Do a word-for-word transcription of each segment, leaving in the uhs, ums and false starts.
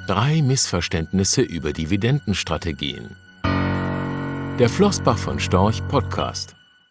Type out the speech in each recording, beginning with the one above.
Drei Missverständnisse über Dividendenstrategien. Der Flossbach von Storch Podcast.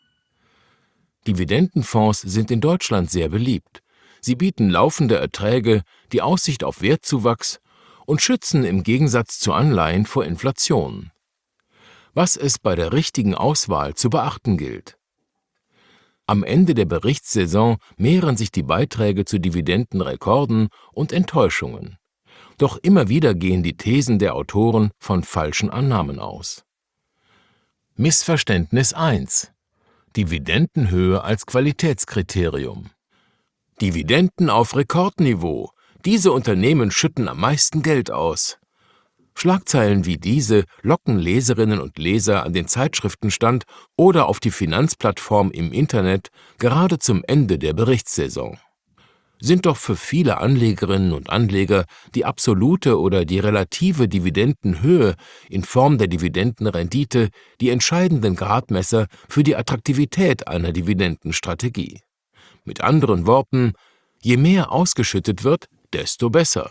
Dividendenfonds sind in Deutschland sehr beliebt. Sie bieten laufende Erträge, die Aussicht auf Wertzuwachs und schützen im Gegensatz zu Anleihen vor Inflation. Was es bei der richtigen Auswahl zu beachten gilt. Am Ende der Berichtssaison mehren sich die Beiträge zu Dividendenrekorden und Enttäuschungen. Doch immer wieder gehen die Thesen der Autoren von falschen Annahmen aus. Missverständnis eins: Dividendenhöhe als Qualitätskriterium. Dividenden auf Rekordniveau. Diese Unternehmen schütten am meisten Geld aus. Schlagzeilen wie diese locken Leserinnen und Leser an den Zeitschriftenstand oder auf die Finanzplattform im Internet gerade zum Ende der Berichtssaison. Sind doch für viele Anlegerinnen und Anleger die absolute oder die relative Dividendenhöhe in Form der Dividendenrendite die entscheidenden Gradmesser für die Attraktivität einer Dividendenstrategie. Mit anderen Worten, je mehr ausgeschüttet wird, desto besser.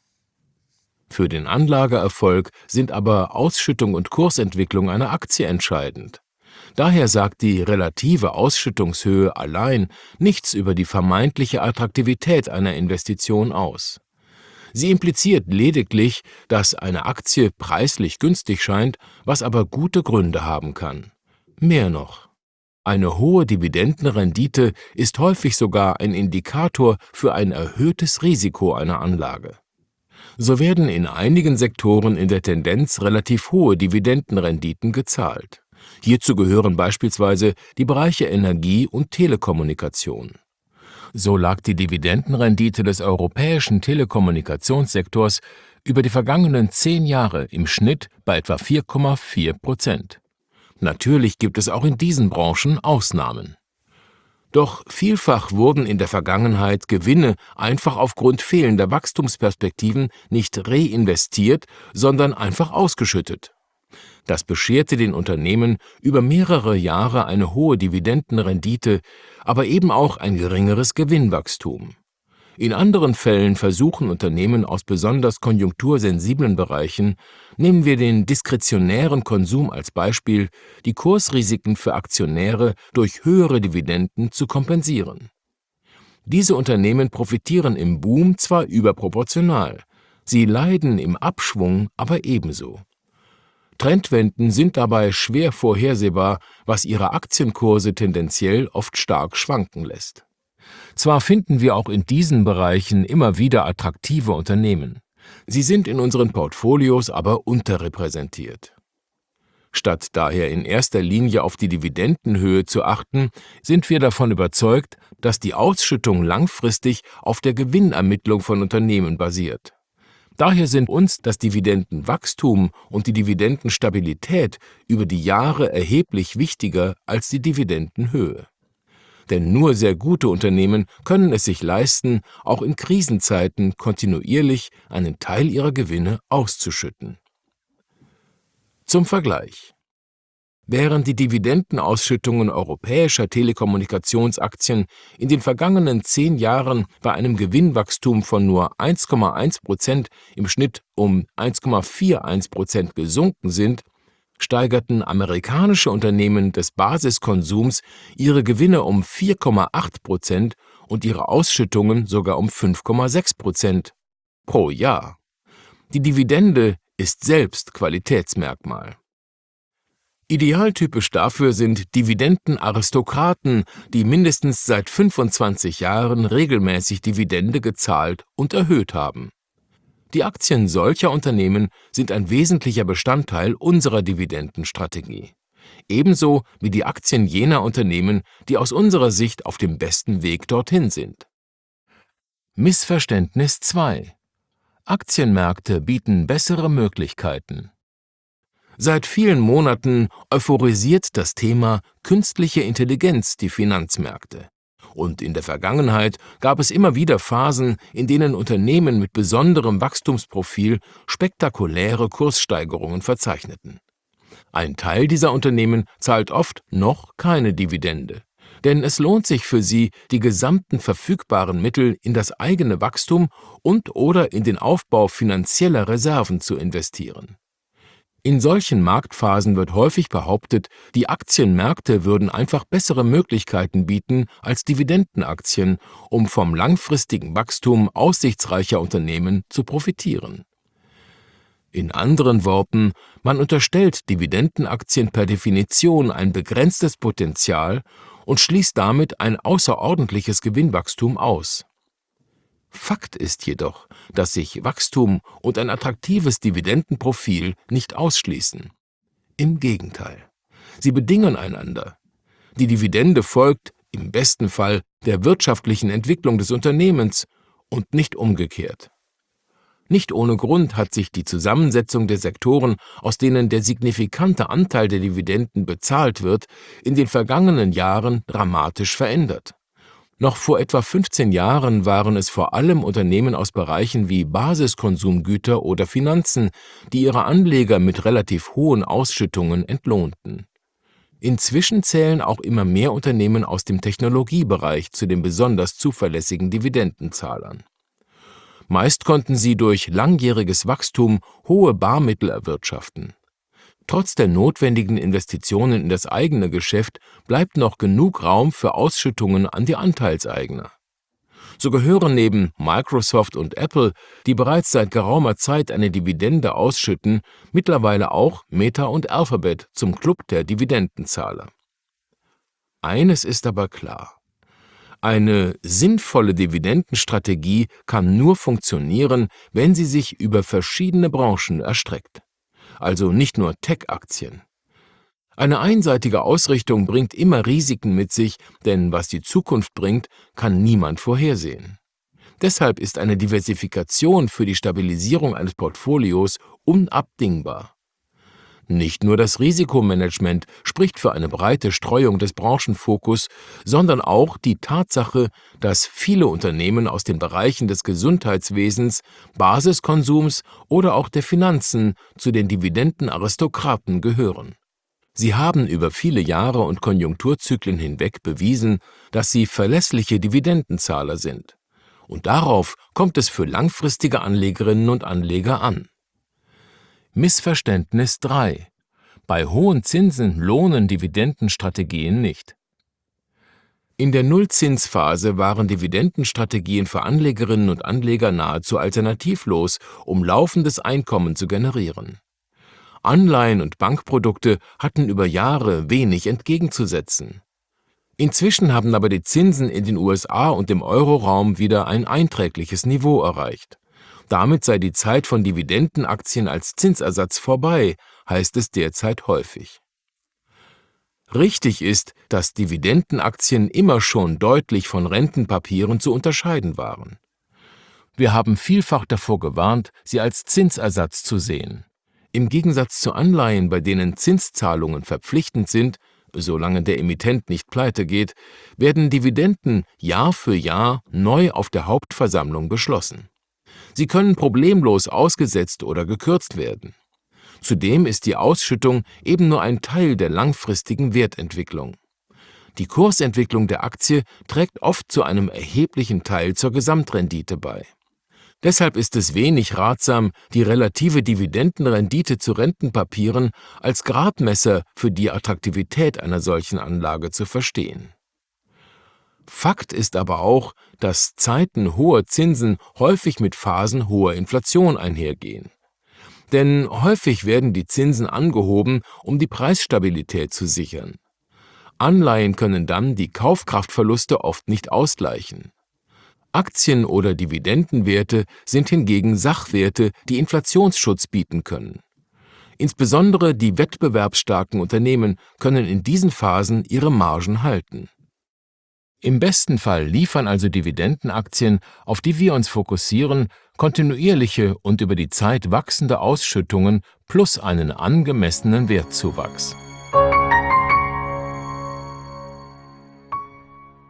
Für den Anlageerfolg sind aber Ausschüttung und Kursentwicklung einer Aktie entscheidend. Daher sagt die relative Ausschüttungshöhe allein nichts über die vermeintliche Attraktivität einer Investition aus. Sie impliziert lediglich, dass eine Aktie preislich günstig scheint, was aber gute Gründe haben kann. Mehr noch: Eine hohe Dividendenrendite ist häufig sogar ein Indikator für ein erhöhtes Risiko einer Anlage. So werden in einigen Sektoren in der Tendenz relativ hohe Dividendenrenditen gezahlt. Hierzu gehören beispielsweise die Bereiche Energie und Telekommunikation. So lag die Dividendenrendite des europäischen Telekommunikationssektors über die vergangenen zehn Jahre im Schnitt bei etwa vier Komma vier Prozent. Natürlich gibt es auch in diesen Branchen Ausnahmen. Doch vielfach wurden in der Vergangenheit Gewinne einfach aufgrund fehlender Wachstumsperspektiven nicht reinvestiert, sondern einfach ausgeschüttet. Das bescherte den Unternehmen über mehrere Jahre eine hohe Dividendenrendite, aber eben auch ein geringeres Gewinnwachstum. In anderen Fällen versuchen Unternehmen aus besonders konjunktursensiblen Bereichen, nehmen wir den diskretionären Konsum als Beispiel, die Kursrisiken für Aktionäre durch höhere Dividenden zu kompensieren. Diese Unternehmen profitieren im Boom zwar überproportional, sie leiden im Abschwung aber ebenso. Trendwenden sind dabei schwer vorhersehbar, was ihre Aktienkurse tendenziell oft stark schwanken lässt. Zwar finden wir auch in diesen Bereichen immer wieder attraktive Unternehmen. Sie sind in unseren Portfolios aber unterrepräsentiert. Statt daher in erster Linie auf die Dividendenhöhe zu achten, sind wir davon überzeugt, dass die Ausschüttung langfristig auf der Gewinnermittlung von Unternehmen basiert. Daher sind uns das Dividendenwachstum und die Dividendenstabilität über die Jahre erheblich wichtiger als die Dividendenhöhe. Denn nur sehr gute Unternehmen können es sich leisten, auch in Krisenzeiten kontinuierlich einen Teil ihrer Gewinne auszuschütten. Zum Vergleich: Während die Dividendenausschüttungen europäischer Telekommunikationsaktien in den vergangenen zehn Jahren bei einem Gewinnwachstum von nur eins Komma eins Prozent im Schnitt um eins Komma einundvierzig Prozent gesunken sind, steigerten amerikanische Unternehmen des Basiskonsums ihre Gewinne um vier Komma acht Prozent und ihre Ausschüttungen sogar um fünf Komma sechs Prozent pro Jahr. Die Dividende ist selbst Qualitätsmerkmal. Idealtypisch dafür sind Dividendenaristokraten, die mindestens seit fünfundzwanzig Jahren regelmäßig Dividende gezahlt und erhöht haben. Die Aktien solcher Unternehmen sind ein wesentlicher Bestandteil unserer Dividendenstrategie. Ebenso wie die Aktien jener Unternehmen, die aus unserer Sicht auf dem besten Weg dorthin sind. Missverständnis zwei: Aktienmärkte bieten bessere Möglichkeiten. Seit vielen Monaten euphorisiert das Thema künstliche Intelligenz die Finanzmärkte. Und in der Vergangenheit gab es immer wieder Phasen, in denen Unternehmen mit besonderem Wachstumsprofil spektakuläre Kurssteigerungen verzeichneten. Ein Teil dieser Unternehmen zahlt oft noch keine Dividende. Denn es lohnt sich für Sie, die gesamten verfügbaren Mittel in das eigene Wachstum und/oder in den Aufbau finanzieller Reserven zu investieren. In solchen Marktphasen wird häufig behauptet, die Aktienmärkte würden einfach bessere Möglichkeiten bieten als Dividendenaktien, um vom langfristigen Wachstum aussichtsreicher Unternehmen zu profitieren. In anderen Worten, man unterstellt Dividendenaktien per Definition ein begrenztes Potenzial und schließt damit ein außerordentliches Gewinnwachstum aus. Fakt ist jedoch, dass sich Wachstum und ein attraktives Dividendenprofil nicht ausschließen. Im Gegenteil, sie bedingen einander. Die Dividende folgt, im besten Fall, der wirtschaftlichen Entwicklung des Unternehmens und nicht umgekehrt. Nicht ohne Grund hat sich die Zusammensetzung der Sektoren, aus denen der signifikante Anteil der Dividenden bezahlt wird, in den vergangenen Jahren dramatisch verändert. Noch vor etwa fünfzehn Jahren waren es vor allem Unternehmen aus Bereichen wie Basiskonsumgüter oder Finanzen, die ihre Anleger mit relativ hohen Ausschüttungen entlohnten. Inzwischen zählen auch immer mehr Unternehmen aus dem Technologiebereich zu den besonders zuverlässigen Dividendenzahlern. Meist konnten sie durch langjähriges Wachstum hohe Barmittel erwirtschaften. Trotz der notwendigen Investitionen in das eigene Geschäft bleibt noch genug Raum für Ausschüttungen an die Anteilseigner. So gehören neben Microsoft und Apple, die bereits seit geraumer Zeit eine Dividende ausschütten, mittlerweile auch Meta und Alphabet zum Klub der Dividendenzahler. Eines ist aber klar: Eine sinnvolle Dividendenstrategie kann nur funktionieren, wenn sie sich über verschiedene Branchen erstreckt. Also nicht nur Tech-Aktien. Eine einseitige Ausrichtung bringt immer Risiken mit sich, denn was die Zukunft bringt, kann niemand vorhersehen. Deshalb ist eine Diversifikation für die Stabilisierung eines Portfolios unabdingbar. Nicht nur das Risikomanagement spricht für eine breite Streuung des Branchenfokus, sondern auch die Tatsache, dass viele Unternehmen aus den Bereichen des Gesundheitswesens, Basiskonsums oder auch der Finanzen zu den Dividendenaristokraten gehören. Sie haben über viele Jahre und Konjunkturzyklen hinweg bewiesen, dass sie verlässliche Dividendenzahler sind. Und darauf kommt es für langfristige Anlegerinnen und Anleger an. Missverständnis drei: Bei hohen Zinsen lohnen Dividendenstrategien nicht. In der Nullzinsphase waren Dividendenstrategien für Anlegerinnen und Anleger nahezu alternativlos, um laufendes Einkommen zu generieren. Anleihen und Bankprodukte hatten über Jahre wenig entgegenzusetzen. Inzwischen haben aber die Zinsen in den U S A und dem Euroraum wieder ein einträgliches Niveau erreicht. Damit sei die Zeit von Dividendenaktien als Zinsersatz vorbei, heißt es derzeit häufig. Richtig ist, dass Dividendenaktien immer schon deutlich von Rentenpapieren zu unterscheiden waren. Wir haben vielfach davor gewarnt, sie als Zinsersatz zu sehen. Im Gegensatz zu Anleihen, bei denen Zinszahlungen verpflichtend sind, solange der Emittent nicht pleite geht, werden Dividenden Jahr für Jahr neu auf der Hauptversammlung beschlossen. Sie können problemlos ausgesetzt oder gekürzt werden. Zudem ist die Ausschüttung eben nur ein Teil der langfristigen Wertentwicklung. Die Kursentwicklung der Aktie trägt oft zu einem erheblichen Teil zur Gesamtrendite bei. Deshalb ist es wenig ratsam, die relative Dividendenrendite zu Rentenpapieren als Gradmesser für die Attraktivität einer solchen Anlage zu verstehen. Fakt ist aber auch, dass Zeiten hoher Zinsen häufig mit Phasen hoher Inflation einhergehen. Denn häufig werden die Zinsen angehoben, um die Preisstabilität zu sichern. Anleihen können dann die Kaufkraftverluste oft nicht ausgleichen. Aktien oder Dividendenwerte sind hingegen Sachwerte, die Inflationsschutz bieten können. Insbesondere die wettbewerbsstarken Unternehmen können in diesen Phasen ihre Margen halten. Im besten Fall liefern also Dividendenaktien, auf die wir uns fokussieren, kontinuierliche und über die Zeit wachsende Ausschüttungen plus einen angemessenen Wertzuwachs.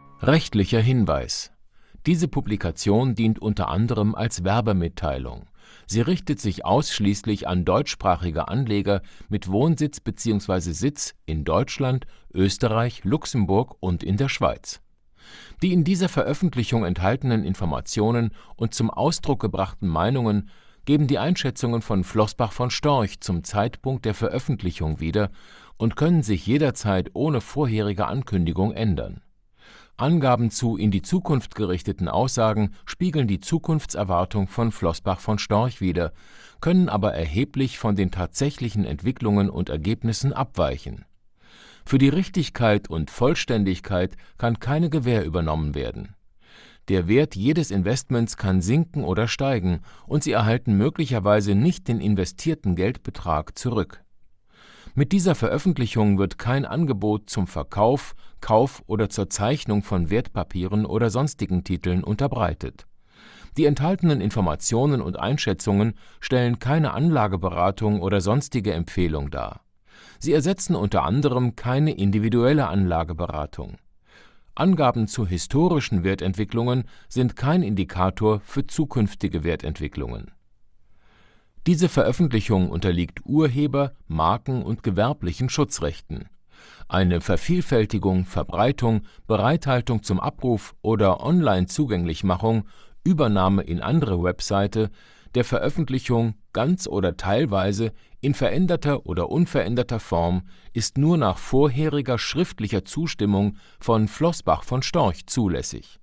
Rechtlicher Hinweis: Diese Publikation dient unter anderem als Werbemitteilung. Sie richtet sich ausschließlich an deutschsprachige Anleger mit Wohnsitz bzw. Sitz in Deutschland, Österreich, Luxemburg und in der Schweiz. Die in dieser Veröffentlichung enthaltenen Informationen und zum Ausdruck gebrachten Meinungen geben die Einschätzungen von Floßbach von Storch zum Zeitpunkt der Veröffentlichung wieder und können sich jederzeit ohne vorherige Ankündigung ändern. Angaben zu in die Zukunft gerichteten Aussagen spiegeln die Zukunftserwartung von Floßbach von Storch wider, können aber erheblich von den tatsächlichen Entwicklungen und Ergebnissen abweichen. Für die Richtigkeit und Vollständigkeit kann keine Gewähr übernommen werden. Der Wert jedes Investments kann sinken oder steigen, und Sie erhalten möglicherweise nicht den investierten Geldbetrag zurück. Mit dieser Veröffentlichung wird kein Angebot zum Verkauf, Kauf oder zur Zeichnung von Wertpapieren oder sonstigen Titeln unterbreitet. Die enthaltenen Informationen und Einschätzungen stellen keine Anlageberatung oder sonstige Empfehlung dar. Sie ersetzen unter anderem keine individuelle Anlageberatung. Angaben zu historischen Wertentwicklungen sind kein Indikator für zukünftige Wertentwicklungen. Diese Veröffentlichung unterliegt Urheber-, Marken- und gewerblichen Schutzrechten. Eine Vervielfältigung, Verbreitung, Bereithaltung zum Abruf oder Online-Zugänglichmachung, Übernahme in andere Webseite der Veröffentlichung ganz oder teilweise in veränderter oder unveränderter Form ist nur nach vorheriger schriftlicher Zustimmung von Floßbach von Storch zulässig.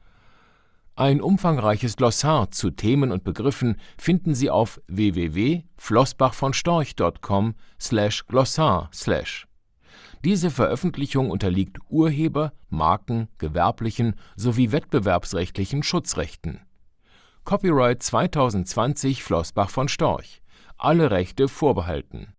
Ein umfangreiches Glossar zu Themen und Begriffen finden Sie auf w w w punkt floßbach von storch punkt com slash glossar slash. Diese Veröffentlichung unterliegt Urheber-, Marken-, gewerblichen sowie wettbewerbsrechtlichen Schutzrechten. Copyright zwanzig zwanzig Floßbach von Storch. Alle Rechte vorbehalten.